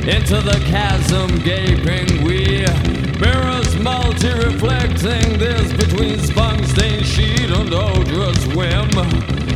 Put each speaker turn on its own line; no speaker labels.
Into the chasm gaping we, mirrors multi-reflecting this between spunk stained sheet and odorous whim.